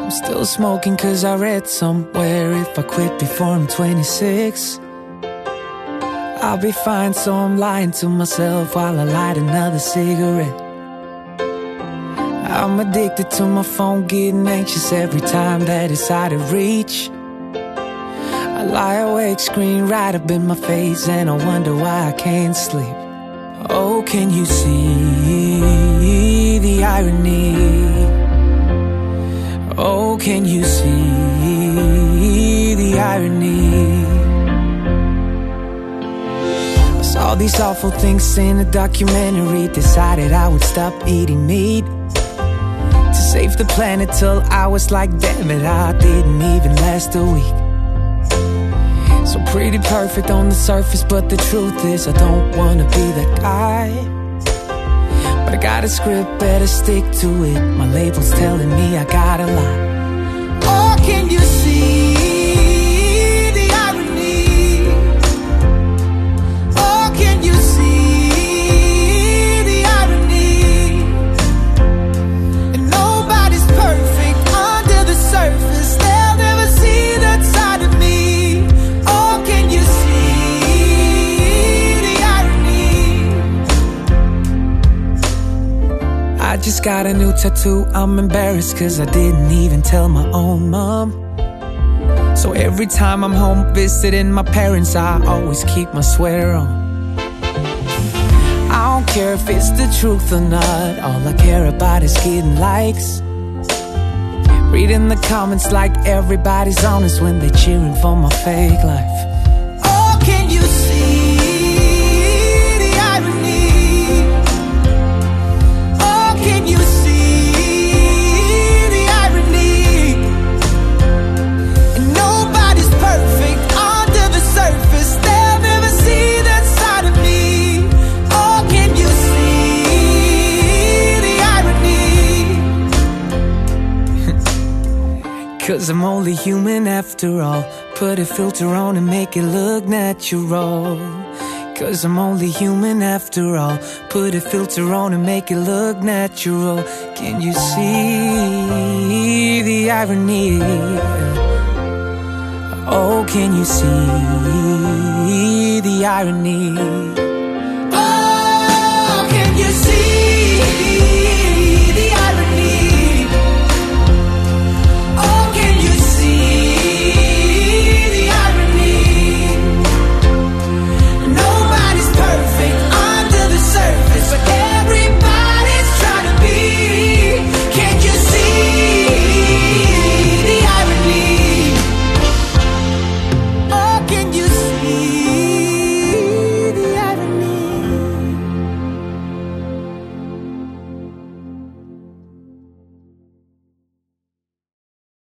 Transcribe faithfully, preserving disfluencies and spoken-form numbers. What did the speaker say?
I'm still smoking cause I read somewhere if I quit before I'm twenty-six, I'll be fine, so I'm lying to myself while I light another cigarette. I'm addicted to my phone, getting anxious every time that it's out of reach. I lie awake, screen right up in my face, and I wonder why I can't sleep. Oh, can you see the irony? Oh, can you see the irony? I saw these awful things in a documentary, decided I would stop eating meat to save the planet, till I was like, damn it, I didn't even last a week. So pretty perfect on the surface, but the truth is I don't wanna be that guy. But I got a script, better stick to it. My label's telling me I gotta lie. Oh, can you see the irony? Oh, can you see the irony? And nobody's perfect under the surface, they'll never see that side of me. Oh, can you see the irony? I just got a new tattoo, I'm embarrassed cause I didn't even tell my own mom. So every time I'm home visiting my parents, I always keep my sweater on. I don't care if it's the truth or not, all I care about is getting likes. Reading the comments like everybody's honest when they're cheering for my fake life. Oh, can you see the irony? Oh, can you see the irony? And nobody's perfect under the surface, they'll never see that side of me. Oh, can you see the irony? Cause I'm only human after all. Put a filter on and make it look natural. Cause I'm only human after all. Put a filter on and make it look natural. Can you see the irony? Oh, can you see the irony?